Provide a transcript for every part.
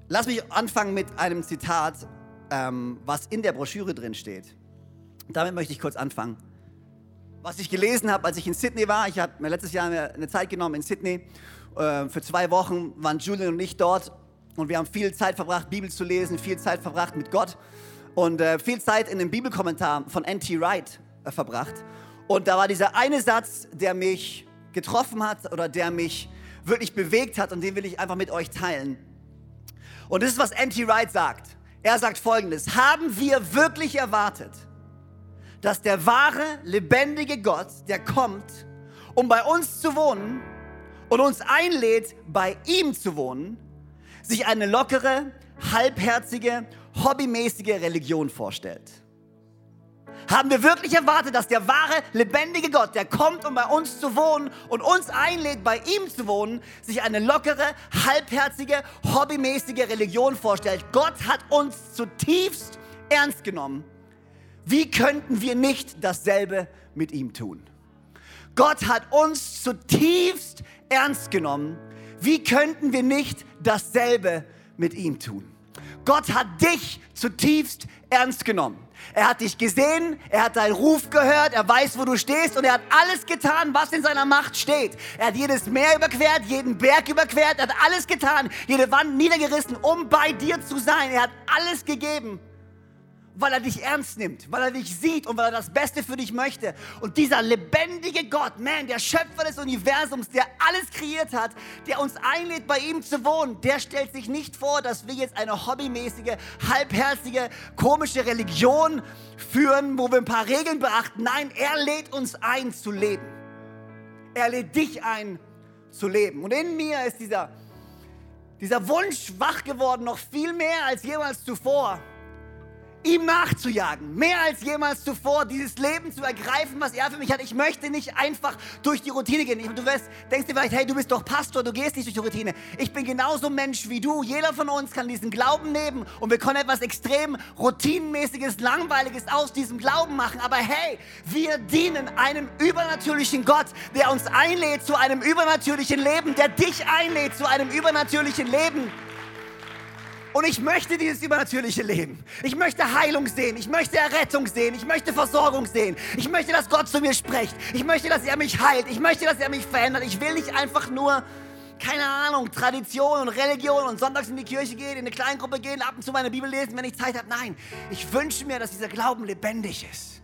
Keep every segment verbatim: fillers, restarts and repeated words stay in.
Lass mich anfangen mit einem Zitat, ähm, was in der Broschüre drin steht. Damit möchte ich kurz anfangen. Was ich gelesen habe, als ich in Sydney war, ich habe mir letztes Jahr eine, eine Zeit genommen in Sydney, äh, für zwei Wochen waren Julian und ich dort und wir haben viel Zeit verbracht, Bibel zu lesen, viel Zeit verbracht mit Gott und äh, viel Zeit in dem Bibelkommentar von N T Wright äh, verbracht. Und da war dieser eine Satz, der mich getroffen hat oder der mich wirklich bewegt hat und den will ich einfach mit euch teilen. Und das ist, was N T Wright sagt. Er sagt Folgendes: Haben wir wirklich erwartet, dass der wahre, lebendige Gott, der kommt, um bei uns zu wohnen und uns einlädt, bei ihm zu wohnen, sich eine lockere, halbherzige, hobbymäßige Religion vorstellt? Haben wir wirklich erwartet, dass der wahre, lebendige Gott, der kommt, um bei uns zu wohnen und uns einlädt, bei ihm zu wohnen, sich eine lockere, halbherzige, hobbymäßige Religion vorstellt? Gott hat uns zutiefst ernst genommen. Wie könnten wir nicht dasselbe mit ihm tun? Gott hat uns zutiefst ernst genommen. Wie könnten wir nicht dasselbe mit ihm tun? Gott hat dich zutiefst ernst genommen. Er hat dich gesehen, er hat deinen Ruf gehört, er weiß, wo du stehst und er hat alles getan, was in seiner Macht steht. Er hat jedes Meer überquert, jeden Berg überquert, er hat alles getan, jede Wand niedergerissen, um bei dir zu sein. Er hat alles gegeben, weil er dich ernst nimmt, weil er dich sieht und weil er das Beste für dich möchte. Und dieser lebendige Gott, man, der Schöpfer des Universums, der alles kreiert hat, der uns einlädt, bei ihm zu wohnen, der stellt sich nicht vor, dass wir jetzt eine hobbymäßige, halbherzige, komische Religion führen, wo wir ein paar Regeln beachten. Nein, er lädt uns ein zu leben. Er lädt dich ein zu leben. Und in mir ist dieser, dieser Wunsch wach geworden, noch viel mehr als jemals zuvor, ihm nachzujagen, mehr als jemals zuvor, dieses Leben zu ergreifen, was er für mich hat. Ich möchte nicht einfach durch die Routine gehen. Du wirst, denkst dir vielleicht, hey, du bist doch Pastor, du gehst nicht durch die Routine. Ich bin genauso Mensch wie du. Jeder von uns kann diesen Glauben nehmen und wir können etwas extrem Routinenmäßiges, Langweiliges aus diesem Glauben machen. Aber hey, wir dienen einem übernatürlichen Gott, der uns einlädt zu einem übernatürlichen Leben, der dich einlädt zu einem übernatürlichen Leben. Und ich möchte dieses übernatürliche Leben. Ich möchte Heilung sehen. Ich möchte Errettung sehen. Ich möchte Versorgung sehen. Ich möchte, dass Gott zu mir spricht. Ich möchte, dass er mich heilt. Ich möchte, dass er mich verändert. Ich will nicht einfach nur, keine Ahnung, Tradition und Religion und sonntags in die Kirche gehen, in eine Kleingruppe gehen, ab und zu meine Bibel lesen, wenn ich Zeit habe. Nein, ich wünsche mir, dass dieser Glauben lebendig ist.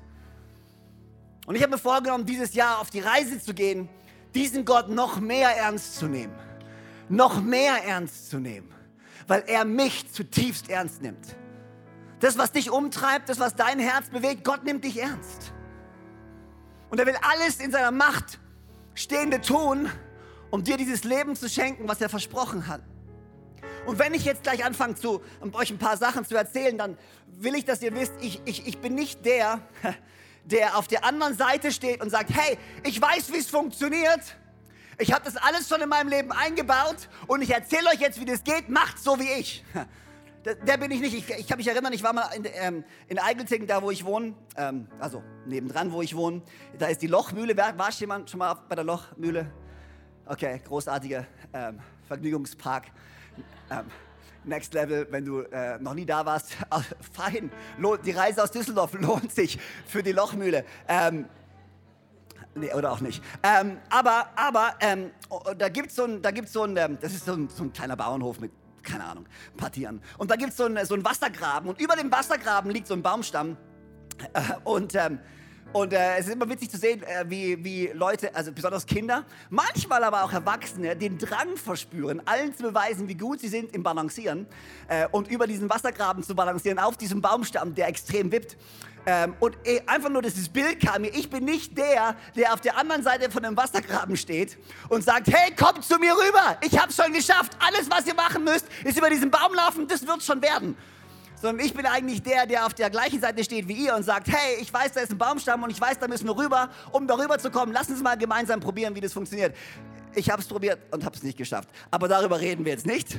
Und ich habe mir vorgenommen, dieses Jahr auf die Reise zu gehen, diesen Gott noch mehr ernst zu nehmen. Noch mehr ernst zu nehmen. Weil er mich zutiefst ernst nimmt. Das, was dich umtreibt, das, was dein Herz bewegt, Gott nimmt dich ernst. Und er will alles in seiner Macht Stehende tun, um dir dieses Leben zu schenken, was er versprochen hat. Und wenn ich jetzt gleich anfange, zu, um euch ein paar Sachen zu erzählen, dann will ich, dass ihr wisst, ich, ich, ich bin nicht der, der auf der anderen Seite steht und sagt, hey, ich weiß, wie es funktioniert. Ich habe das alles schon in meinem Leben eingebaut und ich erzähle euch jetzt, wie das geht. Macht so wie ich. Der, der bin ich nicht. Ich, ich kann mich erinnern, ich war mal in, ähm, in Eigeltingen, da wo ich wohne, ähm, also nebendran, wo ich wohne. Da ist die Lochmühle. War, war jemand schon mal bei der Lochmühle? Okay, großartiger ähm, Vergnügungspark. Ähm, Next Level, wenn du äh, noch nie da warst. Fein. Die Reise aus Düsseldorf lohnt sich für die Lochmühle. Ähm, Nee, oder auch nicht. Ähm, aber aber ähm, da gibt es so ein, da gibt's so ein, ähm, das ist so ein, so ein kleiner Bauernhof mit, keine Ahnung, ein paar Tieren. Und da gibt es so ein, so ein Wassergraben und über dem Wassergraben liegt so ein Baumstamm. Äh, und ähm, und äh, es ist immer witzig zu sehen, äh, wie, wie Leute, also besonders Kinder, manchmal aber auch Erwachsene, den Drang verspüren, allen zu beweisen, wie gut sie sind im Balancieren äh, und über diesen Wassergraben zu balancieren, auf diesem Baumstamm, der extrem wippt. Ähm, und ey, einfach nur dieses Bild kam mir, ich bin nicht der, der auf der anderen Seite von dem Wassergraben steht und sagt, hey, kommt zu mir rüber, ich hab's schon geschafft, alles, was ihr machen müsst, ist über diesen Baum laufen, das wird schon werden. Sondern ich bin eigentlich der, der auf der gleichen Seite steht wie ihr und sagt, hey, ich weiß, da ist ein Baumstamm und ich weiß, da müssen wir rüber, um da rüber zu kommen. Lass uns mal gemeinsam probieren, wie das funktioniert. Ich habe es probiert und habe es nicht geschafft. Aber darüber reden wir jetzt nicht.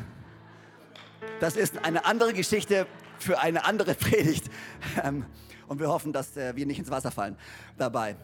Das ist eine andere Geschichte für eine andere Predigt. Und wir hoffen, dass wir nicht ins Wasser fallen dabei.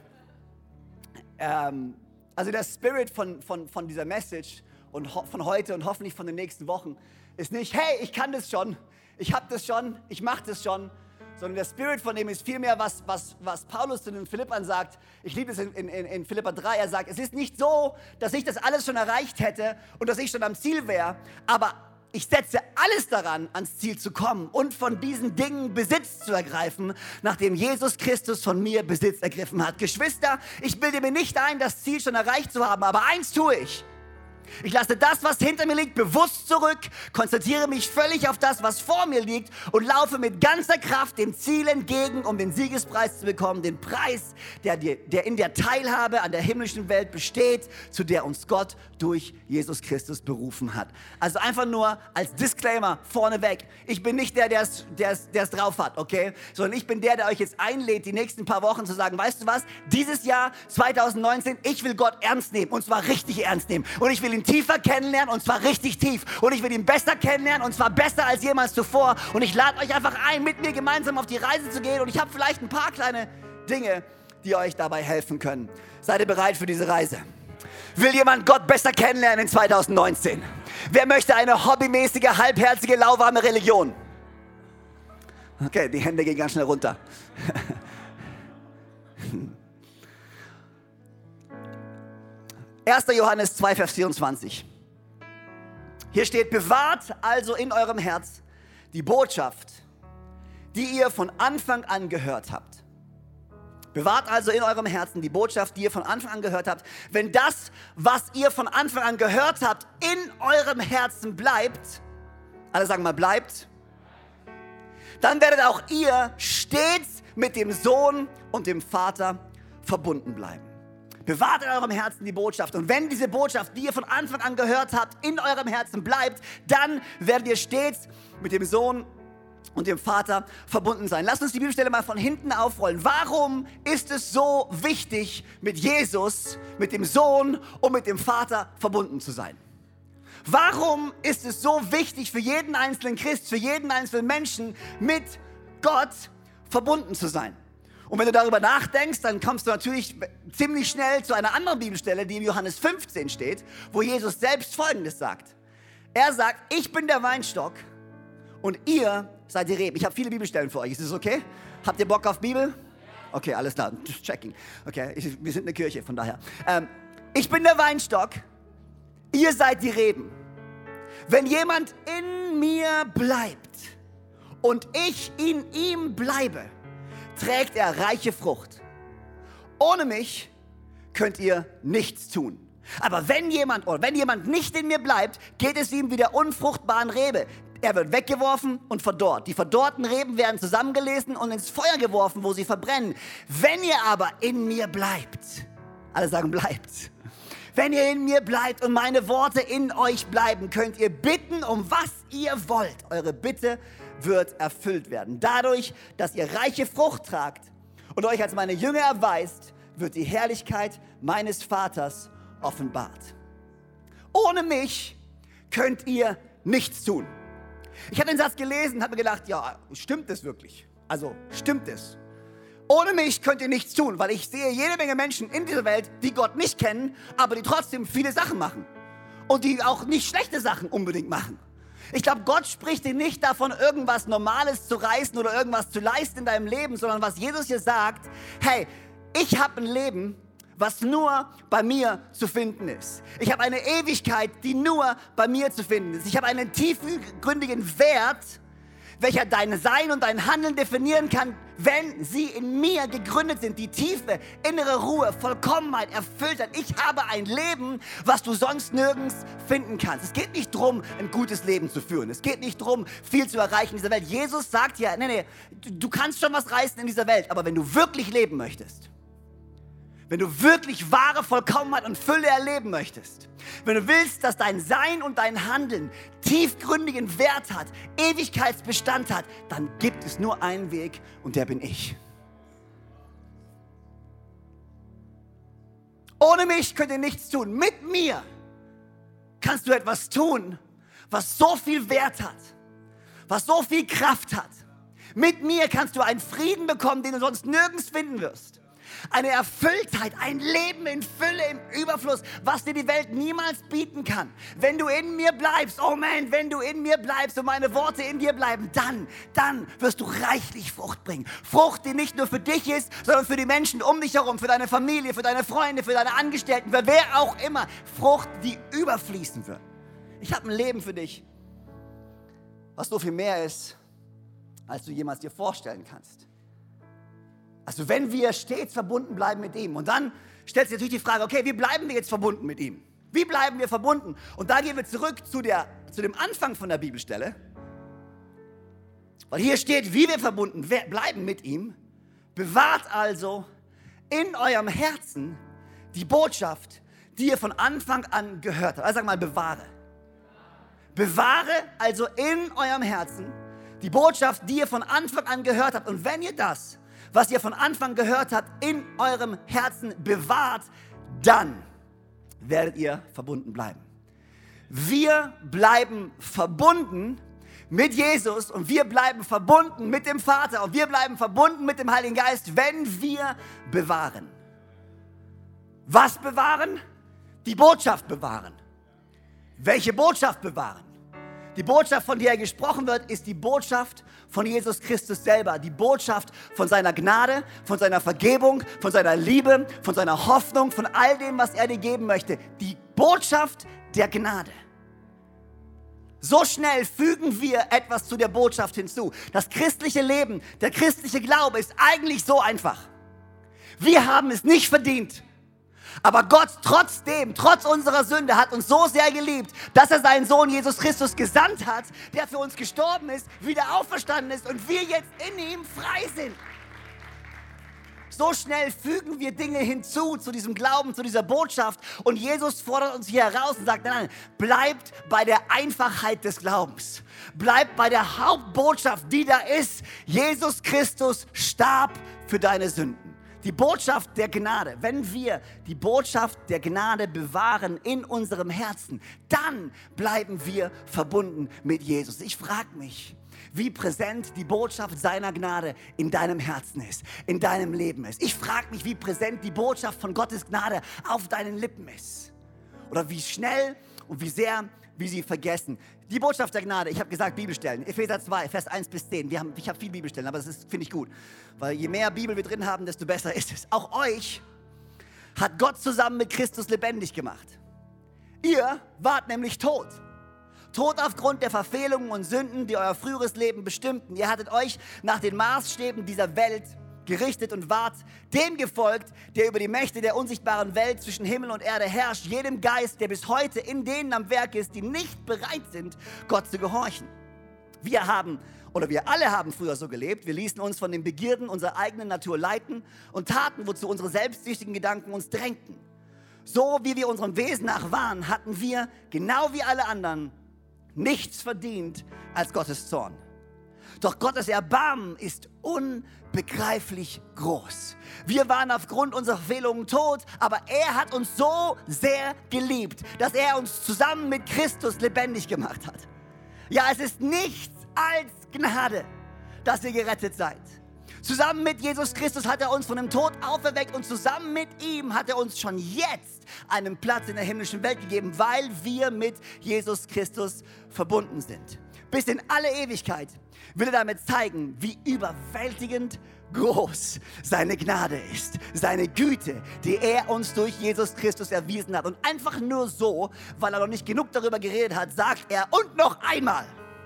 Also der Spirit von, von, von dieser Message und von heute und hoffentlich von den nächsten Wochen ist nicht, hey, ich kann das schon, ich habe das schon, ich mache das schon, sondern der Spirit von dem ist vielmehr, was, was, was Paulus zu den Philippern sagt. Ich liebe es in, in, in Philipper drei, er sagt, es ist nicht so, dass ich das alles schon erreicht hätte und dass ich schon am Ziel wäre, aber ich setze alles daran, ans Ziel zu kommen und von diesen Dingen Besitz zu ergreifen, nachdem Jesus Christus von mir Besitz ergriffen hat. Geschwister, ich bilde mir nicht ein, das Ziel schon erreicht zu haben, aber eins tue ich. Ich lasse das, was hinter mir liegt, bewusst zurück, konzentriere mich völlig auf das, was vor mir liegt und laufe mit ganzer Kraft dem Ziel entgegen, um den Siegespreis zu bekommen, den Preis, der, der in der Teilhabe an der himmlischen Welt besteht, zu der uns Gott durch Jesus Christus berufen hat. Also einfach nur als Disclaimer vorneweg, ich bin nicht der, der es der es, der es drauf hat, okay? Sondern ich bin der, der euch jetzt einlädt, die nächsten paar Wochen zu sagen, weißt du was, dieses Jahr zwanzig neunzehn, ich will Gott ernst nehmen und zwar richtig ernst nehmen und ich will ihn tiefer kennenlernen und zwar richtig tief und ich will ihn besser kennenlernen und zwar besser als jemals zuvor und ich lade euch einfach ein, mit mir gemeinsam auf die Reise zu gehen und ich habe vielleicht ein paar kleine Dinge, die euch dabei helfen können. Seid ihr bereit für diese Reise? Will jemand Gott besser kennenlernen in zwanzig neunzehn? Wer möchte eine hobbymäßige, halbherzige, lauwarme Religion? Okay, die Hände gehen ganz schnell runter. erster Johannes zwei, Vers vierundzwanzig. Hier steht, bewahrt also in eurem Herz die Botschaft, die ihr von Anfang an gehört habt. Bewahrt also in eurem Herzen die Botschaft, die ihr von Anfang an gehört habt. Wenn das, was ihr von Anfang an gehört habt, in eurem Herzen bleibt, alle sagen mal bleibt, dann werdet auch ihr stets mit dem Sohn und dem Vater verbunden bleiben. Bewahrt in eurem Herzen die Botschaft. Und wenn diese Botschaft, die ihr von Anfang an gehört habt, in eurem Herzen bleibt, dann werdet ihr stets mit dem Sohn und dem Vater verbunden sein. Lasst uns die Bibelstelle mal von hinten aufrollen. Warum ist es so wichtig, mit Jesus, mit dem Sohn und mit dem Vater verbunden zu sein? Warum ist es so wichtig für jeden einzelnen Christ, für jeden einzelnen Menschen, mit Gott verbunden zu sein? Und wenn du darüber nachdenkst, dann kommst du natürlich ziemlich schnell zu einer anderen Bibelstelle, die in Johannes fünfzehn steht, wo Jesus selbst Folgendes sagt. Er sagt, ich bin der Weinstock und ihr seid die Reben. Ich habe viele Bibelstellen für euch. Ist das okay? Habt ihr Bock auf Bibel? Okay, alles klar. Just checking. Okay, ich, wir sind eine Kirche, von daher. Ähm, ich bin der Weinstock, ihr seid die Reben. Wenn jemand in mir bleibt und ich in ihm bleibe, trägt er reiche Frucht. Ohne mich könnt ihr nichts tun. Aber wenn jemand oder wenn jemand nicht in mir bleibt, geht es ihm wie der unfruchtbaren Rebe. Er wird weggeworfen und verdorrt. Die verdorrten Reben werden zusammengelesen und ins Feuer geworfen, wo sie verbrennen. Wenn ihr aber in mir bleibt, alle sagen bleibt. Wenn ihr in mir bleibt und meine Worte in euch bleiben, könnt ihr bitten, um was ihr wollt. Eure Bitte wird erfüllt werden. Dadurch, dass ihr reiche Frucht tragt und euch als meine Jünger erweist, wird die Herrlichkeit meines Vaters offenbart. Ohne mich könnt ihr nichts tun. Ich habe den Satz gelesen und habe mir gedacht, ja, stimmt das wirklich? Also, stimmt es? Ohne mich könnt ihr nichts tun, weil ich sehe jede Menge Menschen in dieser Welt, die Gott nicht kennen, aber die trotzdem viele Sachen machen. Und die auch nicht schlechte Sachen unbedingt machen. Ich glaube, Gott spricht dir nicht davon, irgendwas Normales zu reißen oder irgendwas zu leisten in deinem Leben, sondern was Jesus hier sagt, hey, ich habe ein Leben, was nur bei mir zu finden ist. Ich habe eine Ewigkeit, die nur bei mir zu finden ist. Ich habe einen tiefgründigen Wert, welcher dein Sein und dein Handeln definieren kann, wenn sie in mir gegründet sind. Die tiefe, innere Ruhe, Vollkommenheit, Erfülltheit. Ich habe ein Leben, was du sonst nirgends finden kannst. Es geht nicht darum, ein gutes Leben zu führen. Es geht nicht darum, viel zu erreichen in dieser Welt. Jesus sagt ja, nee, nee, du kannst schon was reißen in dieser Welt, aber wenn du wirklich leben möchtest, wenn du wirklich wahre Vollkommenheit und Fülle erleben möchtest, wenn du willst, dass dein Sein und dein Handeln tiefgründigen Wert hat, Ewigkeitsbestand hat, dann gibt es nur einen Weg und der bin ich. Ohne mich könnt ihr nichts tun. Mit mir kannst du etwas tun, was so viel Wert hat, was so viel Kraft hat. Mit mir kannst du einen Frieden bekommen, den du sonst nirgends finden wirst. Eine Erfülltheit, ein Leben in Fülle, im Überfluss, was dir die Welt niemals bieten kann. Wenn du in mir bleibst, oh man, wenn du in mir bleibst und meine Worte in dir bleiben, dann, dann wirst du reichlich Frucht bringen. Frucht, die nicht nur für dich ist, sondern für die Menschen um dich herum, für deine Familie, für deine Freunde, für deine Angestellten, für wer auch immer. Frucht, die überfließen wird. Ich habe ein Leben für dich, was so viel mehr ist, als du jemals dir vorstellen kannst. Also wenn wir stets verbunden bleiben mit ihm. Und dann stellt sich natürlich die Frage, okay, wie bleiben wir jetzt verbunden mit ihm? Wie bleiben wir verbunden? Und da gehen wir zurück zu, der, zu dem Anfang von der Bibelstelle. Weil hier steht, wie wir verbunden bleiben mit ihm. Bewahrt also in eurem Herzen die Botschaft, die ihr von Anfang an gehört habt. Also sag mal, bewahre. Bewahre also in eurem Herzen die Botschaft, die ihr von Anfang an gehört habt. Und wenn ihr das, was ihr von Anfang gehört habt, in eurem Herzen bewahrt, dann werdet ihr verbunden bleiben. Wir bleiben verbunden mit Jesus und wir bleiben verbunden mit dem Vater und wir bleiben verbunden mit dem Heiligen Geist, wenn wir bewahren. Was bewahren? Die Botschaft bewahren. Welche Botschaft bewahren? Die Botschaft, von der gesprochen wird, ist die Botschaft von Jesus Christus selber. Die Botschaft von seiner Gnade, von seiner Vergebung, von seiner Liebe, von seiner Hoffnung, von all dem, was er dir geben möchte. Die Botschaft der Gnade. So schnell fügen wir etwas zu der Botschaft hinzu. Das christliche Leben, der christliche Glaube ist eigentlich so einfach. Wir haben es nicht verdient. Aber Gott trotzdem, trotz unserer Sünde, hat uns so sehr geliebt, dass er seinen Sohn Jesus Christus gesandt hat, der für uns gestorben ist, wieder auferstanden ist und wir jetzt in ihm frei sind. So schnell fügen wir Dinge hinzu zu diesem Glauben, zu dieser Botschaft. Und Jesus fordert uns hier heraus und sagt, nein, nein, bleibt bei der Einfachheit des Glaubens. Bleibt bei der Hauptbotschaft, die da ist. Jesus Christus starb für deine Sünden. Die Botschaft der Gnade, wenn wir die Botschaft der Gnade bewahren in unserem Herzen, dann bleiben wir verbunden mit Jesus. Ich frage mich, wie präsent die Botschaft seiner Gnade in deinem Herzen ist, in deinem Leben ist. Ich frage mich, wie präsent die Botschaft von Gottes Gnade auf deinen Lippen ist. Oder wie schnell und wie sehr wir sie vergessen. Die Botschaft der Gnade, ich habe gesagt Bibelstellen, Epheser zwei, Vers eins bis zehn. Wir haben, ich habe viel Bibelstellen, aber das finde ich gut. Weil je mehr Bibel wir drin haben, desto besser ist es. Auch euch hat Gott zusammen mit Christus lebendig gemacht. Ihr wart nämlich tot. Tot aufgrund der Verfehlungen und Sünden, die euer früheres Leben bestimmten. Ihr hattet euch nach den Maßstäben dieser Welt gerichtet und wart dem gefolgt, der über die Mächte der unsichtbaren Welt zwischen Himmel und Erde herrscht, jedem Geist, der bis heute in denen am Werk ist, die nicht bereit sind, Gott zu gehorchen. Wir haben, oder wir alle haben früher so gelebt, wir ließen uns von den Begierden unserer eigenen Natur leiten und taten, wozu unsere selbstsüchtigen Gedanken uns drängten. So wie wir unserem Wesen nach waren, hatten wir, genau wie alle anderen, nichts verdient als Gottes Zorn. Doch Gottes Erbarmen ist unbegreiflich groß. Wir waren aufgrund unserer Verfehlungen tot, aber er hat uns so sehr geliebt, dass er uns zusammen mit Christus lebendig gemacht hat. Ja, es ist nichts als Gnade, dass ihr gerettet seid. Zusammen mit Jesus Christus hat er uns von dem Tod auferweckt und zusammen mit ihm hat er uns schon jetzt einen Platz in der himmlischen Welt gegeben, weil wir mit Jesus Christus verbunden sind. Bis in alle Ewigkeit will er damit zeigen, wie überwältigend groß seine Gnade ist, seine Güte, die er uns durch Jesus Christus erwiesen hat. Und einfach nur so, weil er noch nicht genug darüber geredet hat, sagt er, und noch einmal.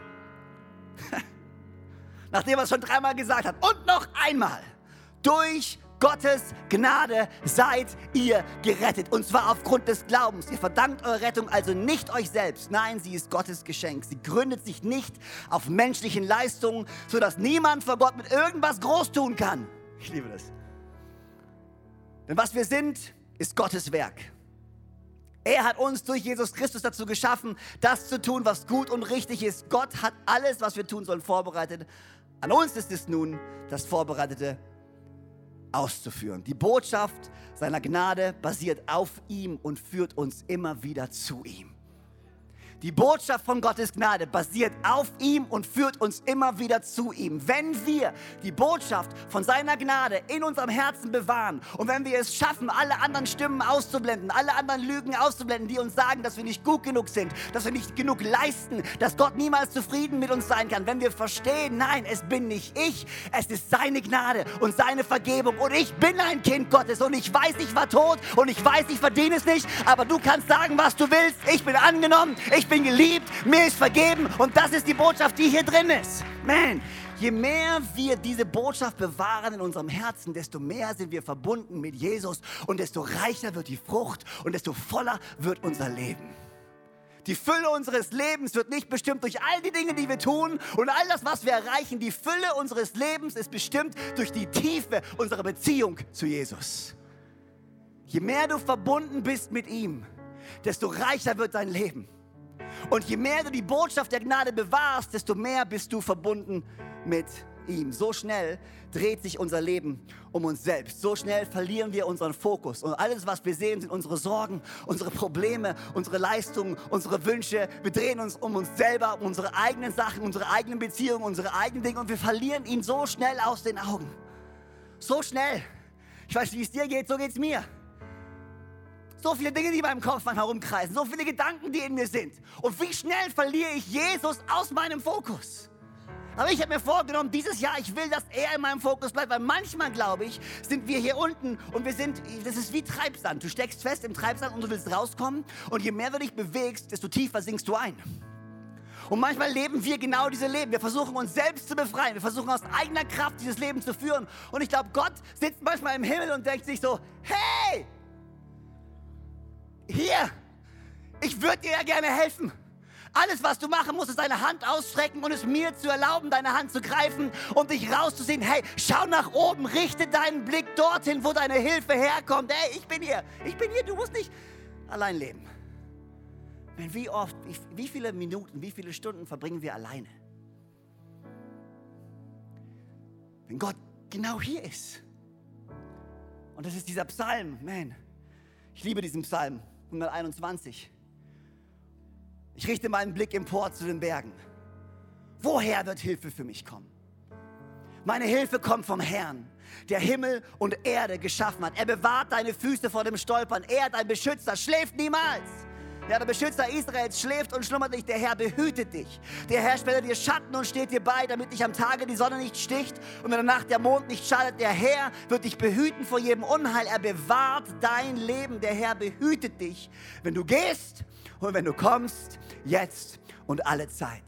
Nachdem er es schon dreimal gesagt hat, und noch einmal, durch Gottes Gnade seid ihr gerettet. Und zwar aufgrund des Glaubens. Ihr verdankt eure Rettung also nicht euch selbst. Nein, sie ist Gottes Geschenk. Sie gründet sich nicht auf menschlichen Leistungen, sodass niemand vor Gott mit irgendwas groß tun kann. Ich liebe das. Denn was wir sind, ist Gottes Werk. Er hat uns durch Jesus Christus dazu geschaffen, das zu tun, was gut und richtig ist. Gott hat alles, was wir tun sollen, vorbereitet. An uns ist es nun, das Vorbereitete auszuführen. Die Botschaft seiner Gnade basiert auf ihm und führt uns immer wieder zu ihm. Die Botschaft von Gottes Gnade basiert auf ihm und führt uns immer wieder zu ihm. Wenn wir die Botschaft von seiner Gnade in unserem Herzen bewahren und wenn wir es schaffen, alle anderen Stimmen auszublenden, alle anderen Lügen auszublenden, die uns sagen, dass wir nicht gut genug sind, dass wir nicht genug leisten, dass Gott niemals zufrieden mit uns sein kann. Wenn wir verstehen, nein, es bin nicht ich, es ist seine Gnade und seine Vergebung und ich bin ein Kind Gottes und ich weiß, ich war tot und ich weiß, ich verdiene es nicht, aber du kannst sagen, was du willst. Ich bin angenommen, ich bin geliebt, mir ist vergeben und das ist die Botschaft, die hier drin ist. Man, je mehr wir diese Botschaft bewahren in unserem Herzen, desto mehr sind wir verbunden mit Jesus und desto reicher wird die Frucht und desto voller wird unser Leben. Die Fülle unseres Lebens wird nicht bestimmt durch all die Dinge, die wir tun und all das, was wir erreichen. Die Fülle unseres Lebens ist bestimmt durch die Tiefe unserer Beziehung zu Jesus. Je mehr du verbunden bist mit ihm, desto reicher wird dein Leben. Und je mehr du die Botschaft der Gnade bewahrst, desto mehr bist du verbunden mit ihm. So schnell dreht sich unser Leben um uns selbst. So schnell verlieren wir unseren Fokus. Und alles, was wir sehen, sind unsere Sorgen, unsere Probleme, unsere Leistungen, unsere Wünsche. Wir drehen uns um uns selber, um unsere eigenen Sachen, unsere eigenen Beziehungen, unsere eigenen Dinge. Und wir verlieren ihn so schnell aus den Augen. So schnell. Ich weiß nicht, wie es dir geht, so geht es mir. So viele Dinge, die in meinem Kopf manchmal rumkreisen, so viele Gedanken, die in mir sind. Und wie schnell verliere ich Jesus aus meinem Fokus? Aber ich habe mir vorgenommen, dieses Jahr, ich will, dass er in meinem Fokus bleibt, weil manchmal, glaube ich, sind wir hier unten und wir sind, das ist wie Treibsand. Du steckst fest im Treibsand und du willst rauskommen und je mehr du dich bewegst, desto tiefer sinkst du ein. Und manchmal leben wir genau diese Leben. Wir versuchen uns selbst zu befreien. Wir versuchen aus eigener Kraft dieses Leben zu führen. Und ich glaube, Gott sitzt manchmal im Himmel und denkt sich so, hey, hier, ich würde dir ja gerne helfen. Alles, was du machen musst, ist deine Hand ausstrecken und es mir zu erlauben, deine Hand zu greifen und dich rauszusehen. Hey, schau nach oben, richte deinen Blick dorthin, wo deine Hilfe herkommt. Hey, ich bin hier, ich bin hier, du musst nicht allein leben. Wie oft, wie, wie viele Minuten, wie viele Stunden verbringen wir alleine? Wenn Gott genau hier ist. Und das ist dieser Psalm, man, ich liebe diesen Psalm. hunderteinundzwanzig. Ich richte meinen Blick empor zu den Bergen. Woher wird Hilfe für mich kommen? Meine Hilfe kommt vom Herrn, der Himmel und Erde geschaffen hat. Er bewahrt deine Füße vor dem Stolpern. Er, dein Beschützer, schläft niemals. Ja, der Beschützer Israels schläft und schlummert nicht. Der Herr behütet dich. Der Herr spendet dir Schatten und steht dir bei, damit dich am Tage die Sonne nicht sticht und in der Nacht der Mond nicht schadet. Der Herr wird dich behüten vor jedem Unheil. Er bewahrt dein Leben. Der Herr behütet dich, wenn du gehst und wenn du kommst, jetzt und alle Zeit.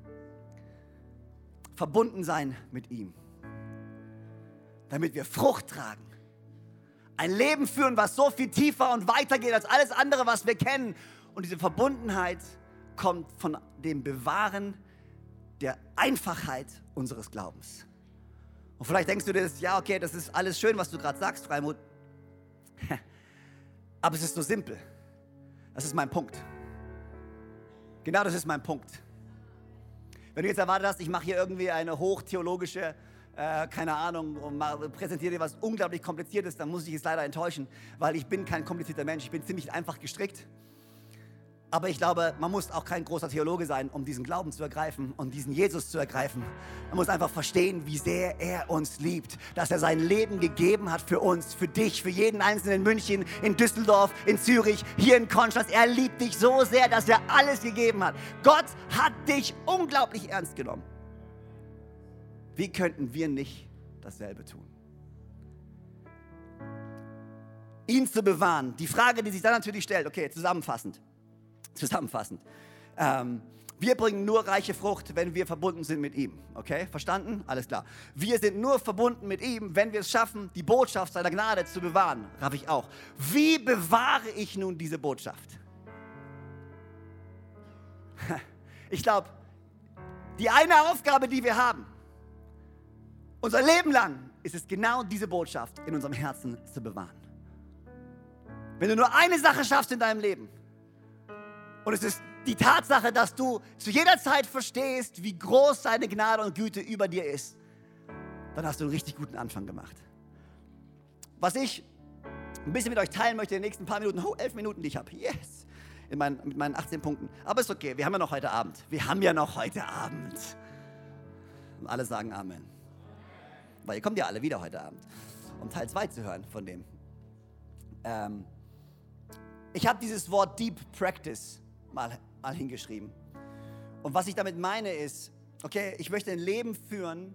Verbunden sein mit ihm, damit wir Frucht tragen. Ein Leben führen, was so viel tiefer und weiter geht als alles andere, was wir kennen. Und diese Verbundenheit kommt von dem Bewahren der Einfachheit unseres Glaubens. Und vielleicht denkst du dir, ja, okay, das ist alles schön, was du gerade sagst, Freimut. Aber es ist so simpel. Das ist mein Punkt. Genau das ist mein Punkt. Wenn du jetzt erwartet hast, ich mache hier irgendwie eine hochtheologische, äh, keine Ahnung, und präsentiere dir was unglaublich Kompliziertes, dann muss ich es leider enttäuschen, weil ich bin kein komplizierter Mensch, ich bin ziemlich einfach gestrickt. Aber ich glaube, man muss auch kein großer Theologe sein, um diesen Glauben zu ergreifen und diesen Jesus zu ergreifen. Man muss einfach verstehen, wie sehr er uns liebt, dass er sein Leben gegeben hat für uns, für dich, für jeden Einzelnen in München, in Düsseldorf, in Zürich, hier in Konstanz. Er liebt dich so sehr, dass er alles gegeben hat. Gott hat dich unglaublich ernst genommen. Wie könnten wir nicht dasselbe tun? Ihn zu bewahren. Die Frage, die sich dann natürlich stellt, okay, zusammenfassend. Zusammenfassend. Ähm, wir bringen nur reiche Frucht, wenn wir verbunden sind mit ihm. Okay, verstanden? Alles klar. Wir sind nur verbunden mit ihm, wenn wir es schaffen, die Botschaft seiner Gnade zu bewahren. Raff ich auch. Wie bewahre ich nun diese Botschaft? Ich glaube, die eine Aufgabe, die wir haben, unser Leben lang, ist es genau diese Botschaft in unserem Herzen zu bewahren. Wenn du nur eine Sache schaffst in deinem Leben, und es ist die Tatsache, dass du zu jeder Zeit verstehst, wie groß seine Gnade und Güte über dir ist, dann hast du einen richtig guten Anfang gemacht. Was ich ein bisschen mit euch teilen möchte in den nächsten paar Minuten, oh, elf Minuten, die ich habe, yes, in meinen, mit meinen achtzehn Punkten. Aber ist okay, wir haben ja noch heute Abend. Wir haben ja noch heute Abend. Und alle sagen Amen. Weil ihr kommt ja alle wieder heute Abend, um Teil zwei zu hören von dem. Ähm, ich habe dieses Wort Deep Practice mal, mal hingeschrieben. Und was ich damit meine ist, okay, ich möchte ein Leben führen,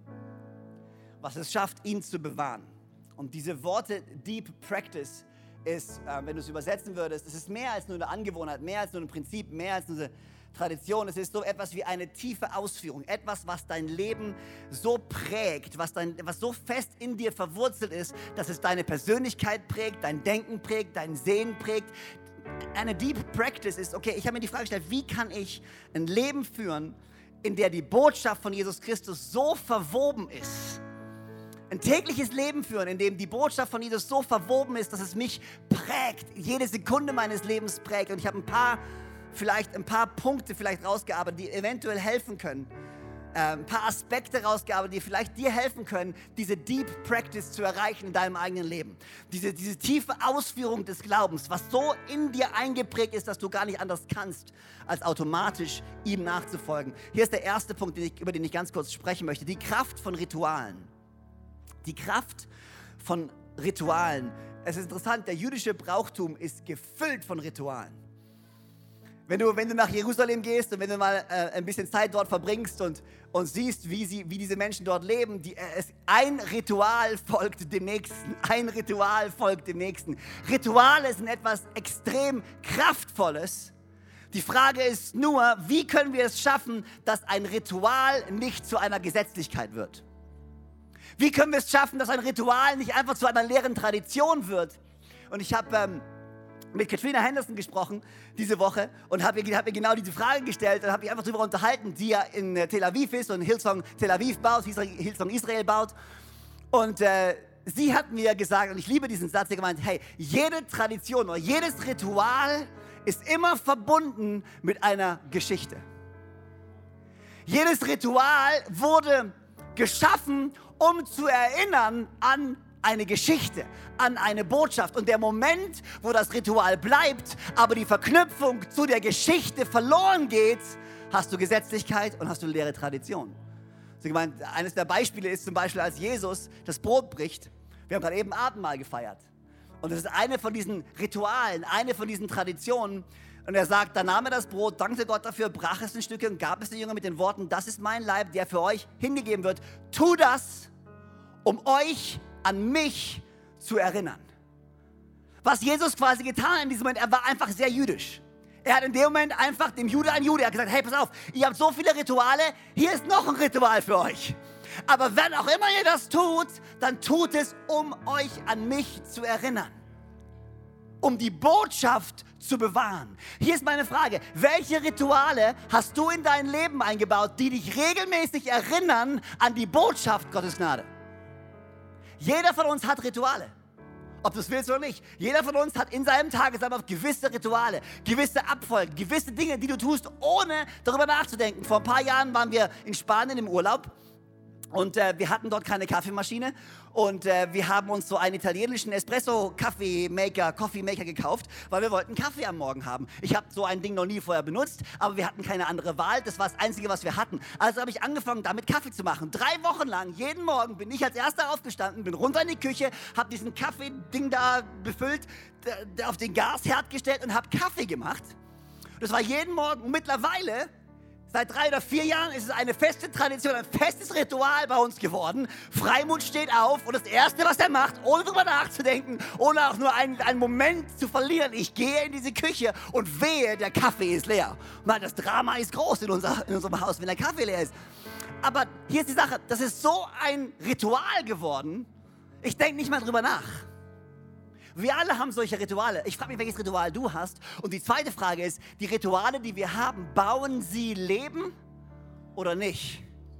was es schafft, ihn zu bewahren. Und diese Worte Deep Practice ist, äh, wenn du es übersetzen würdest, es ist mehr als nur eine Angewohnheit, mehr als nur ein Prinzip, mehr als nur eine Tradition. Es ist so etwas wie eine tiefe Ausführung, etwas, was dein Leben so prägt, was, dein, was so fest in dir verwurzelt ist, dass es deine Persönlichkeit prägt, dein Denken prägt, dein Sehen prägt. Eine Deep Practice ist, okay, ich habe mir die Frage gestellt, wie kann ich ein Leben führen, in der die Botschaft von Jesus Christus so verwoben ist. Ein tägliches Leben führen, in dem die Botschaft von Jesus so verwoben ist, dass es mich prägt, jede Sekunde meines Lebens prägt. Und ich habe ein paar, vielleicht ein paar Punkte vielleicht rausgearbeitet, die eventuell helfen können. Äh, ein paar Aspekte rausgearbeitet, die vielleicht dir helfen können, diese Deep Practice zu erreichen in deinem eigenen Leben. Diese, diese tiefe Ausführung des Glaubens, was so in dir eingeprägt ist, dass du gar nicht anders kannst, als automatisch ihm nachzufolgen. Hier ist der erste Punkt, den ich, über den ich ganz kurz sprechen möchte. Die Kraft von Ritualen. Die Kraft von Ritualen. Es ist interessant, der jüdische Brauchtum ist gefüllt von Ritualen. Wenn du, wenn du nach Jerusalem gehst und wenn du mal äh, ein bisschen Zeit dort verbringst und, und siehst, wie, sie, wie diese Menschen dort leben, die, äh, es, ein Ritual folgt dem nächsten, ein Ritual folgt dem nächsten. Rituale sind etwas extrem Kraftvolles. Die Frage ist nur, wie können wir es schaffen, dass ein Ritual nicht zu einer Gesetzlichkeit wird? Wie können wir es schaffen, dass ein Ritual nicht einfach zu einer leeren Tradition wird? Und ich habe ähm, mit Katrina Henderson gesprochen diese Woche und habe ihr, hab ihr genau diese Frage gestellt und habe mich einfach darüber unterhalten, die ja in äh, Tel Aviv ist und Hillsong Tel Aviv baut, Hillsong Israel baut. Und äh, sie hat mir gesagt, und ich liebe diesen Satz, sie hat gemeint, hey, jede Tradition oder jedes Ritual ist immer verbunden mit einer Geschichte. Jedes Ritual wurde geschaffen, um zu erinnern an eine Geschichte, an eine Botschaft. Und der Moment, wo das Ritual bleibt, aber die Verknüpfung zu der Geschichte verloren geht, hast du Gesetzlichkeit und hast du leere Tradition. Sie gemeint, eines der Beispiele ist zum Beispiel, als Jesus das Brot bricht. Wir haben gerade eben Abendmahl gefeiert. Und das ist eine von diesen Ritualen, eine von diesen Traditionen. Und er sagt, da nahm er das Brot, dankte Gott dafür, brach es in Stücke und gab es den Jüngern mit den Worten, das ist mein Leib, der für euch hingegeben wird. Tu das, um euch an mich zu erinnern. Was Jesus quasi getan hat in diesem Moment, er war einfach sehr jüdisch. Er hat in dem Moment einfach dem Jude ein Jude, er hat gesagt, hey, pass auf, ihr habt so viele Rituale, hier ist noch ein Ritual für euch. Aber wenn auch immer ihr das tut, dann tut es, um euch an mich zu erinnern. Um die Botschaft zu bewahren. Hier ist meine Frage, welche Rituale hast du in dein Leben eingebaut, die dich regelmäßig erinnern an die Botschaft Gottes Gnade? Jeder von uns hat Rituale, ob du es willst oder nicht. Jeder von uns hat in seinem Tagesablauf gewisse Rituale, gewisse Abfolgen, gewisse Dinge, die du tust, ohne darüber nachzudenken. Vor ein paar Jahren waren wir in Spanien im Urlaub. Und äh, wir hatten dort keine Kaffeemaschine und äh, wir haben uns so einen italienischen Espresso-Kaffeemaker, Coffee-Maker gekauft, weil wir wollten Kaffee am Morgen haben. Ich habe so ein Ding noch nie vorher benutzt, aber wir hatten keine andere Wahl. Das war das Einzige, was wir hatten. Also habe ich angefangen, damit Kaffee zu machen. Drei Wochen lang, jeden Morgen bin ich als Erster aufgestanden, bin runter in die Küche, habe diesen Kaffee-Ding da befüllt, auf den Gasherd gestellt und habe Kaffee gemacht. Das war jeden Morgen und mittlerweile... Seit drei oder vier Jahren ist es eine feste Tradition, ein festes Ritual bei uns geworden. Freimut steht auf und das Erste, was er macht, ohne drüber nachzudenken, ohne auch nur einen, einen Moment zu verlieren, ich gehe in diese Küche und wehe, der Kaffee ist leer. Man, das Drama ist groß in, unser, in unserem Haus, wenn der Kaffee leer ist. Aber hier ist die Sache, das ist so ein Ritual geworden, ich denke nicht mal drüber nach. Wir alle haben solche Rituale. Ich frage mich, welches Ritual du hast. Und die zweite Frage ist, die Rituale, die wir haben, bauen sie Leben oder nicht?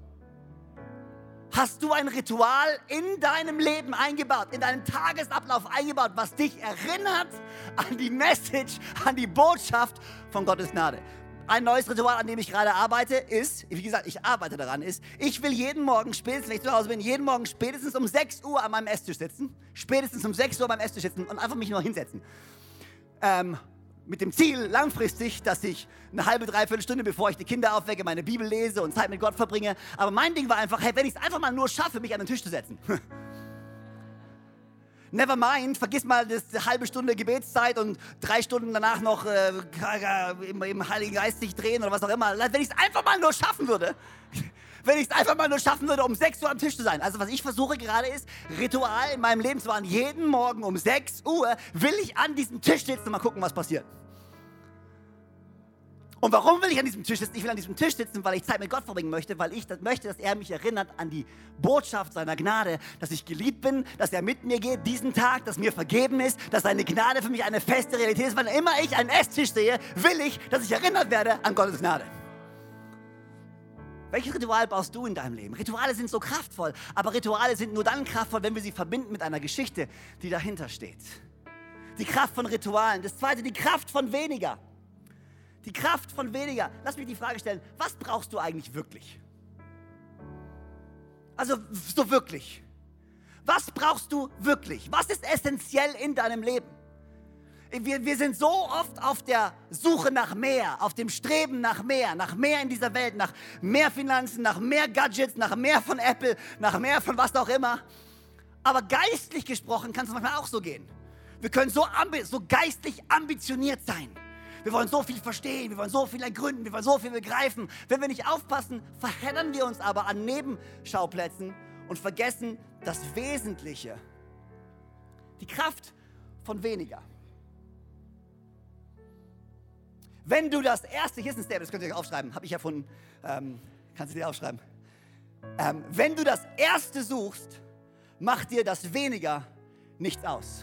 Hast du ein Ritual in deinem Leben eingebaut, in deinem Tagesablauf eingebaut, was dich erinnert an die Message, an die Botschaft von Gottes Gnade? Ein neues Ritual, an dem ich gerade arbeite, ist, wie gesagt, ich arbeite daran, ist, ich will jeden Morgen, spätestens, wenn ich zu Hause bin, jeden Morgen spätestens um sechs Uhr an meinem Esstisch sitzen, spätestens um sechs Uhr beim Esstisch sitzen und einfach mich nur hinsetzen. Ähm, mit dem Ziel langfristig, dass ich eine halbe, dreiviertel Stunde, bevor ich die Kinder aufwecke, meine Bibel lese und Zeit mit Gott verbringe. Aber mein Ding war einfach, hey, wenn ich es einfach mal nur schaffe, mich an den Tisch zu setzen. Never mind, vergiss mal das halbe Stunde Gebetszeit und drei Stunden danach noch äh, im, im Heiligen Geist sich drehen oder was auch immer. Wenn ich es einfach mal nur schaffen würde, wenn ich es einfach mal nur schaffen würde, um sechs Uhr am Tisch zu sein. Also was ich versuche gerade ist, Ritual in meinem Leben zu machen. Jeden Morgen um sechs Uhr will ich an diesem Tisch sitzen und mal gucken, was passiert. Und warum will ich an diesem Tisch sitzen? Ich will an diesem Tisch sitzen, weil ich Zeit mit Gott verbringen möchte, weil ich das möchte, dass er mich erinnert an die Botschaft seiner Gnade, dass ich geliebt bin, dass er mit mir geht diesen Tag, dass mir vergeben ist, dass seine Gnade für mich eine feste Realität ist. Wann immer ich einen Esstisch sehe, will ich, dass ich erinnert werde an Gottes Gnade. Welches Ritual baust du in deinem Leben? Rituale sind so kraftvoll, aber Rituale sind nur dann kraftvoll, wenn wir sie verbinden mit einer Geschichte, die dahinter steht. Die Kraft von Ritualen. Das zweite, die Kraft von weniger. Die Kraft von weniger. Lass mich die Frage stellen, was brauchst du eigentlich wirklich? Also so wirklich. Was brauchst du wirklich? Was ist essentiell in deinem Leben? Wir, wir sind so oft auf der Suche nach mehr, auf dem Streben nach mehr, nach mehr in dieser Welt, nach mehr Finanzen, nach mehr Gadgets, nach mehr von Apple, nach mehr von was auch immer. Aber geistlich gesprochen kann es manchmal auch so gehen. Wir können so, ambi- so geistlich ambitioniert sein. Wir wollen so viel verstehen, wir wollen so viel ergründen, wir wollen so viel begreifen. Wenn wir nicht aufpassen, verheddern wir uns aber an Nebenschauplätzen und vergessen das Wesentliche. Die Kraft von weniger. Wenn du das erste, hier ist ein Stable, das könnt ihr euch aufschreiben, habe ich erfunden, ähm, kannst du dir aufschreiben. Ähm, wenn du das erste suchst, macht dir das weniger nichts aus.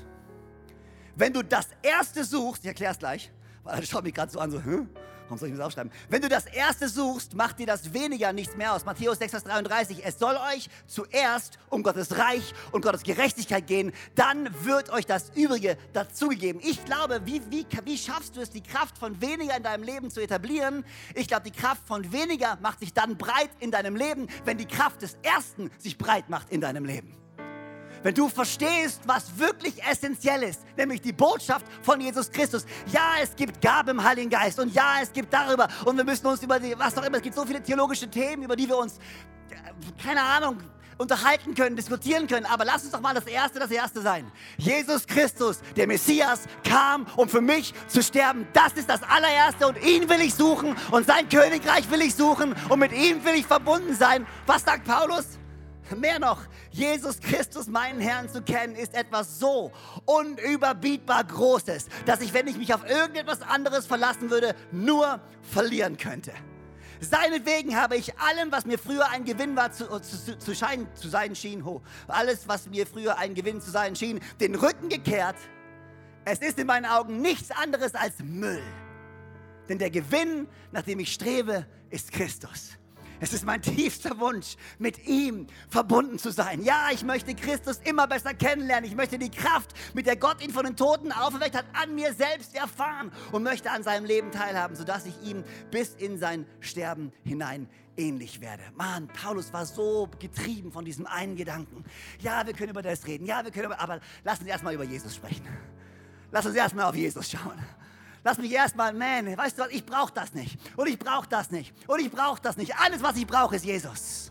Wenn du das erste suchst, ich erkläre es gleich, weil das schaut mich gerade so an, so, hm? Warum soll ich das aufschreiben? Wenn du das erste suchst, macht dir das weniger nichts mehr aus. Matthäus sechs, Vers dreiunddreißig. Es soll euch zuerst um Gottes Reich und Gottes Gerechtigkeit gehen, dann wird euch das Übrige dazugegeben. Ich glaube, wie, wie, wie schaffst du es, die Kraft von weniger in deinem Leben zu etablieren? Ich glaube, die Kraft von weniger macht sich dann breit in deinem Leben, wenn die Kraft des Ersten sich breit macht in deinem Leben. Wenn du verstehst, was wirklich essentiell ist, nämlich die Botschaft von Jesus Christus. Ja, es gibt Gaben im Heiligen Geist und ja, es gibt darüber und wir müssen uns über die, was auch immer, es gibt so viele theologische Themen, über die wir uns, keine Ahnung, unterhalten können, diskutieren können. Aber lass uns doch mal das Erste, das Erste sein. Jesus Christus, der Messias, kam, um für mich zu sterben. Das ist das allererste und ihn will ich suchen und sein Königreich will ich suchen und mit ihm will ich verbunden sein. Was sagt Paulus? Mehr noch, Jesus Christus, meinen Herrn, zu kennen, ist etwas so unüberbietbar Großes, dass ich, wenn ich mich auf irgendetwas anderes verlassen würde, nur verlieren könnte. Seinetwegen habe ich allem, was mir früher ein Gewinn war, zu, zu, zu, scheinen, zu sein schien, ho, alles, was mir früher ein Gewinn zu sein schien, den Rücken gekehrt. Es ist in meinen Augen nichts anderes als Müll. Denn der Gewinn, nach dem ich strebe, ist Christus. Es ist mein tiefster Wunsch, mit ihm verbunden zu sein. Ja, ich möchte Christus immer besser kennenlernen. Ich möchte die Kraft, mit der Gott ihn von den Toten auferweckt hat, an mir selbst erfahren und möchte an seinem Leben teilhaben, sodass ich ihm bis in sein Sterben hinein ähnlich werde. Mann, Paulus war so getrieben von diesem einen Gedanken. Ja, wir können über das reden. Ja, wir können über, aber lass uns erstmal über Jesus sprechen. Lass uns erstmal auf Jesus schauen. Lass mich erstmal, man, weißt du was, ich brauche das nicht. Und ich brauche das nicht. Und ich brauche das nicht. Alles, was ich brauche, ist Jesus.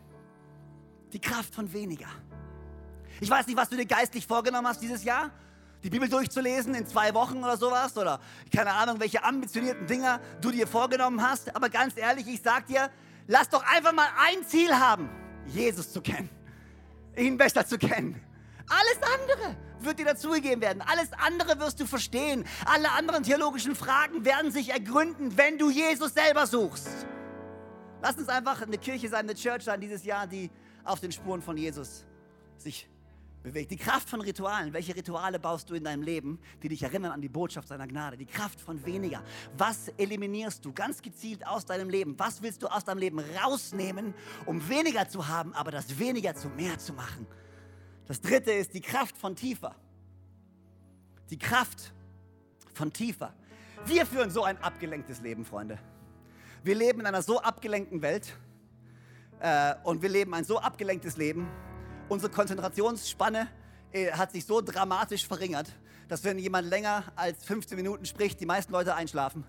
Die Kraft von weniger. Ich weiß nicht, was du dir geistlich vorgenommen hast dieses Jahr. Die Bibel durchzulesen in zwei Wochen oder sowas. Oder keine Ahnung, welche ambitionierten Dinger du dir vorgenommen hast. Aber ganz ehrlich, ich sag dir, lass doch einfach mal ein Ziel haben. Jesus zu kennen. Ihn besser zu kennen. Alles andere wird dir dazugegeben werden. Alles andere wirst du verstehen. Alle anderen theologischen Fragen werden sich ergründen, wenn du Jesus selber suchst. Lass uns einfach eine Kirche sein, eine Church sein dieses Jahr, die auf den Spuren von Jesus sich bewegt. Die Kraft von Ritualen. Welche Rituale baust du in deinem Leben, die dich erinnern an die Botschaft seiner Gnade? Die Kraft von weniger. Was eliminierst du ganz gezielt aus deinem Leben? Was willst du aus deinem Leben rausnehmen, um weniger zu haben, aber das weniger zu mehr zu machen? Das dritte ist die Kraft von tiefer. Die Kraft von tiefer. Wir führen so ein abgelenktes Leben, Freunde. Wir leben in einer so abgelenkten Welt äh, und wir leben ein so abgelenktes Leben. Unsere Konzentrationsspanne äh, hat sich so dramatisch verringert. dass wenn jemand länger als fünfzehn Minuten spricht, die meisten Leute einschlafen.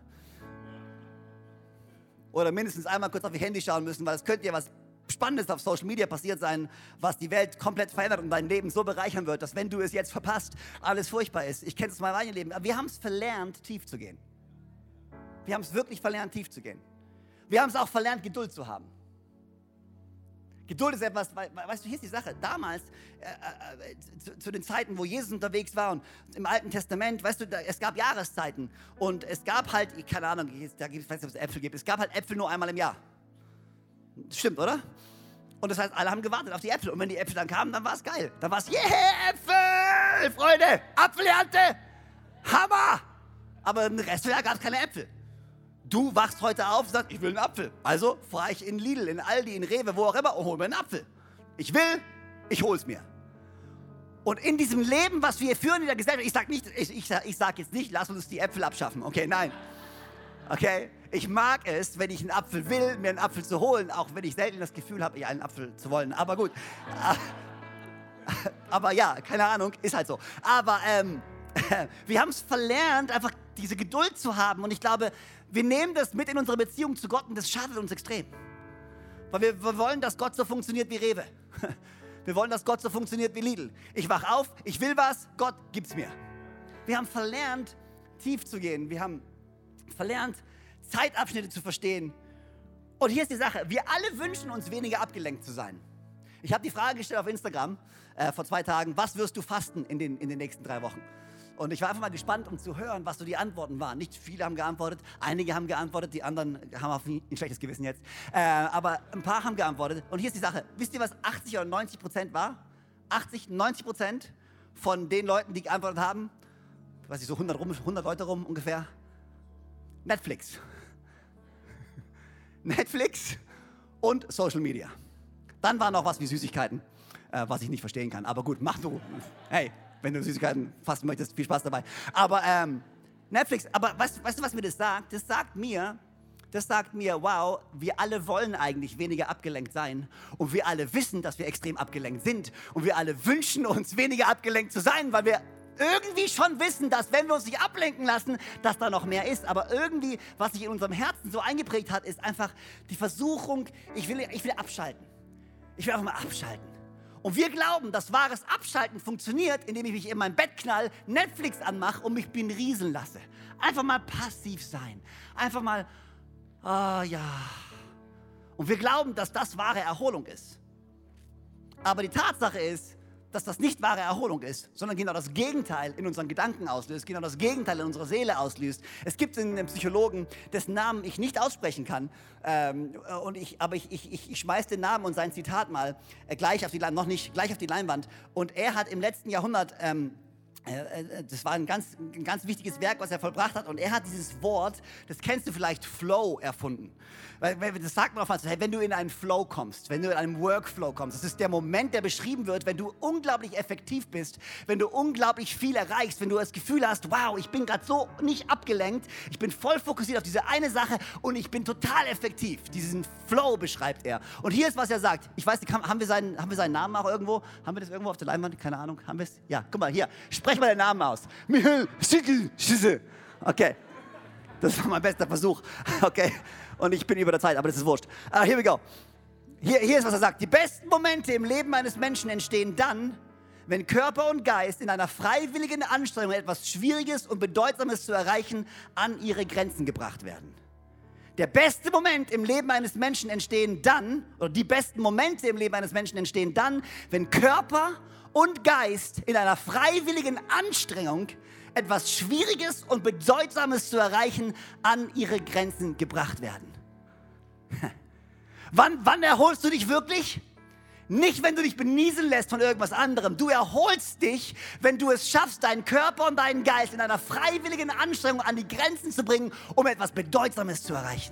Oder mindestens einmal kurz auf ihr Handy schauen müssen, weil es könnte ja was Spannendes auf Social Media passiert sein, was die Welt komplett verändert und dein Leben so bereichern wird, dass wenn du es jetzt verpasst, alles furchtbar ist. Ich kenne es mal mein Leben, aber wir haben es verlernt, tief zu gehen. Wir haben es wirklich verlernt, tief zu gehen. Wir haben es auch verlernt, Geduld zu haben. Geduld ist etwas, weißt du, hier ist die Sache, damals, äh, äh, zu, zu den Zeiten, wo Jesus unterwegs war und im Alten Testament, weißt du, da, es gab Jahreszeiten und es gab halt, keine Ahnung, da gibt, ich weiß nicht, ob es Äpfel gibt, es gab halt Äpfel nur einmal im Jahr. Stimmt, oder? Und das heißt, alle haben gewartet auf die Äpfel und wenn die Äpfel dann kamen, dann war es geil. Dann war es, yeah, Äpfel, Freunde, Apfelernte, Hammer! Aber im Rest der Jahr gab es keine Äpfel. Du wachst heute auf und sagst, ich will einen Apfel. Also fahre ich in Lidl, in Aldi, in Rewe, wo auch immer und hol mir einen Apfel. Ich will, ich hol's mir. Und in diesem Leben, was wir führen in der Gesellschaft, ich sag nicht, ich, ich, ich sag jetzt nicht, lass uns die Äpfel abschaffen. Okay, nein. Okay, ich mag es, wenn ich einen Apfel will, mir einen Apfel zu holen, auch wenn ich selten das Gefühl habe, einen Apfel zu wollen. Aber gut. Aber ja, keine Ahnung, ist halt so. Aber ähm, wir haben es verlernt, einfach diese Geduld zu haben. Und ich glaube, wir nehmen das mit in unsere Beziehung zu Gott und das schadet uns extrem. Weil wir, wir wollen, dass Gott so funktioniert wie Rewe. Wir wollen, dass Gott so funktioniert wie Lidl. Ich wach auf, ich will was, Gott gibt's mir. Wir haben verlernt, tief zu gehen. Wir haben verlernt, Zeitabschnitte zu verstehen. Und hier ist die Sache, wir alle wünschen uns, weniger abgelenkt zu sein. Ich habe die Frage gestellt auf Instagram äh, vor zwei Tagen, was wirst du fasten in den, in den nächsten drei Wochen? Und ich war einfach mal gespannt, um zu hören, was so die Antworten waren. Nicht viele haben geantwortet, einige haben geantwortet, die anderen haben auf ein schlechtes Gewissen jetzt. Äh, aber ein paar haben geantwortet. Und hier ist die Sache, wisst ihr, was achtzig oder neunzig Prozent war? achtzig, neunzig Prozent von den Leuten, die geantwortet haben, weiß ich, so hundert, rum, hundert Leute rum ungefähr, Netflix. Netflix und Social Media. Dann war noch was wie Süßigkeiten, äh, was ich nicht verstehen kann. Aber gut, mach du. Hey, wenn du Süßigkeiten fasten möchtest, viel Spaß dabei. Aber ähm, Netflix, aber weißt, weißt du, was mir das sagt? Das sagt mir, das sagt mir, wow, wir alle wollen eigentlich weniger abgelenkt sein. Und wir alle wissen, dass wir extrem abgelenkt sind. Und wir alle wünschen uns, weniger abgelenkt zu sein, weil wir irgendwie schon wissen, dass wenn wir uns nicht ablenken lassen, dass da noch mehr ist. Aber irgendwie, was sich in unserem Herzen so eingeprägt hat, ist einfach die Versuchung, ich will, ich will abschalten. Ich will einfach mal abschalten. Und wir glauben, dass wahres Abschalten funktioniert, indem ich mich in mein Bett knall, Netflix anmache und mich berieseln lasse. Einfach mal passiv sein. Einfach mal, ah ja. Und wir glauben, dass das wahre Erholung ist. Aber die Tatsache ist, dass das nicht wahre Erholung ist, sondern genau das Gegenteil in unseren Gedanken auslöst, genau das Gegenteil in unserer Seele auslöst. Es gibt einen Psychologen, dessen Namen ich nicht aussprechen kann, ähm, und ich, aber ich, ich, ich, ich schmeiß den Namen und sein Zitat mal äh, gleich auf die Leinwand, noch nicht, gleich auf die Leinwand. Und er hat im letzten Jahrhundert, ähm, äh, das war ein ganz, ein ganz wichtiges Werk, was er vollbracht hat, und er hat dieses Wort, das kennst du vielleicht, Flow, erfunden. Weil, das sagt man oftmals, hey, wenn du in einen Flow kommst, wenn du in einen Workflow kommst, das ist der Moment, der beschrieben wird, wenn du unglaublich effektiv bist, wenn du unglaublich viel erreichst, wenn du das Gefühl hast, wow, ich bin gerade so nicht abgelenkt, ich bin voll fokussiert auf diese eine Sache und ich bin total effektiv. Diesen Flow beschreibt er. Und hier ist, was er sagt. Ich weiß nicht, haben wir seinen, haben wir seinen Namen auch irgendwo? Haben wir das irgendwo auf der Leinwand? Keine Ahnung. Haben wir es? Ja, guck mal, hier. Sprech mal den Namen aus. Michael Schisse. Okay. Das war mein bester Versuch. Okay. Und ich bin über der Zeit, aber das ist wurscht. Uh, here we go. Hier, hier ist, was er sagt. Die besten Momente im Leben eines Menschen entstehen dann, wenn Körper und Geist in einer freiwilligen Anstrengung, etwas Schwieriges und Bedeutsames zu erreichen, an ihre Grenzen gebracht werden. Der beste Moment im Leben eines Menschen entstehen dann, oder die besten Momente im Leben eines Menschen entstehen dann, wenn Körper und Geist in einer freiwilligen Anstrengung, etwas Schwieriges und Bedeutsames zu erreichen, an ihre Grenzen gebracht werden. wann, wann erholst du dich wirklich? Nicht, wenn du dich benieseln lässt von irgendwas anderem. Du erholst dich, wenn du es schaffst, deinen Körper und deinen Geist in einer freiwilligen Anstrengung an die Grenzen zu bringen, um etwas Bedeutsames zu erreichen.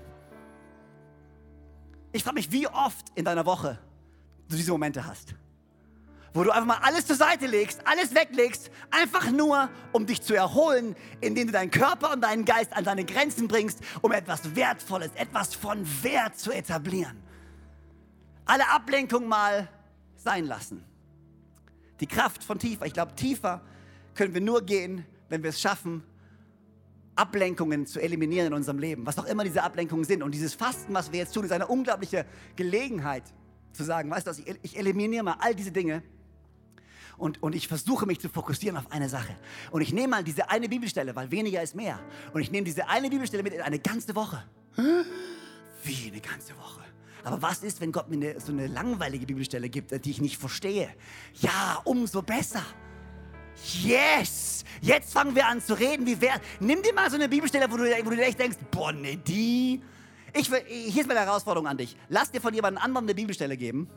Ich frage mich, wie oft in deiner Woche du diese Momente hast. Wo du einfach mal alles zur Seite legst, alles weglegst, einfach nur, um dich zu erholen, indem du deinen Körper und deinen Geist an deine Grenzen bringst, um etwas Wertvolles, etwas von Wert zu etablieren. Alle Ablenkung mal sein lassen. Die Kraft von tiefer, ich glaube, tiefer können wir nur gehen, wenn wir es schaffen, Ablenkungen zu eliminieren in unserem Leben, was auch immer diese Ablenkungen sind. Und dieses Fasten, was wir jetzt tun, ist eine unglaubliche Gelegenheit zu sagen, weißt du was, ich, ich eliminiere mal all diese Dinge und, und ich versuche mich zu fokussieren auf eine Sache. Und ich nehme mal diese eine Bibelstelle, weil weniger ist mehr. Und ich nehme diese eine Bibelstelle mit in eine ganze Woche. Wie eine ganze Woche? Aber was ist, wenn Gott mir eine, so eine langweilige Bibelstelle gibt, die ich nicht verstehe? Ja, umso besser. Yes! Jetzt fangen wir an zu reden. Wie wär, nimm dir mal so eine Bibelstelle, wo du, wo du echt denkst, boah, ne, die... Ich, hier ist meine Herausforderung an dich. Lass dir von jemand anderem eine Bibelstelle geben.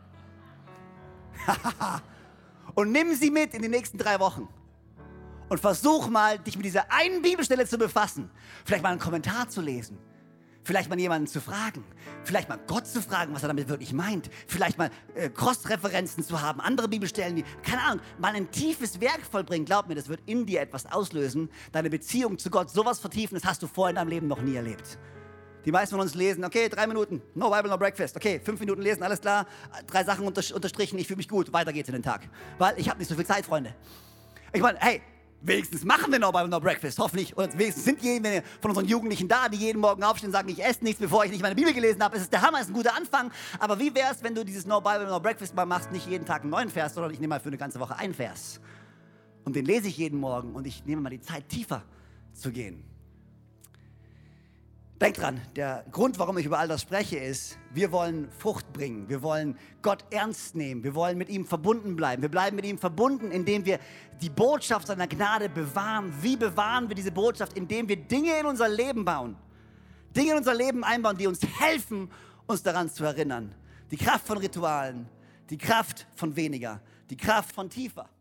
Und nimm sie mit in die nächsten drei Wochen. Und versuch mal, dich mit dieser einen Bibelstelle zu befassen. Vielleicht mal einen Kommentar zu lesen. Vielleicht mal jemanden zu fragen. Vielleicht mal Gott zu fragen, was er damit wirklich meint. Vielleicht mal äh, Cross-Referenzen zu haben, andere Bibelstellen, die, keine Ahnung, mal ein tiefes Werk vollbringen. Glaub mir, das wird in dir etwas auslösen. Deine Beziehung zu Gott sowas vertiefen, das hast du vorher in deinem Leben noch nie erlebt. Die meisten von uns lesen, okay, drei Minuten, no Bible, no breakfast. Okay, fünf Minuten lesen, alles klar. Drei Sachen unterstrichen, ich fühle mich gut. Weiter geht's in den Tag. Weil ich habe nicht so viel Zeit, Freunde. Ich meine, hey, wenigstens machen wir no Bible, no breakfast, hoffentlich. Und wenigstens sind jene von unseren Jugendlichen da, die jeden Morgen aufstehen und sagen, ich esse nichts, bevor ich nicht meine Bibel gelesen habe. Es ist der Hammer, es ist ein guter Anfang. Aber wie wäre es, wenn du dieses no Bible, no breakfast mal machst, nicht jeden Tag einen neuen Vers, sondern ich nehme mal für eine ganze Woche einen Vers. Und den lese ich jeden Morgen und ich nehme mal die Zeit, tiefer zu gehen. Denk dran, der Grund, warum ich über all das spreche, ist, wir wollen Frucht bringen. Wir wollen Gott ernst nehmen. Wir wollen mit ihm verbunden bleiben. Wir bleiben mit ihm verbunden, indem wir die Botschaft seiner Gnade bewahren. Wie bewahren wir diese Botschaft? Indem wir Dinge in unser Leben bauen. Dinge in unser Leben einbauen, die uns helfen, uns daran zu erinnern. Die Kraft von Ritualen, die Kraft von weniger, die Kraft von tiefer.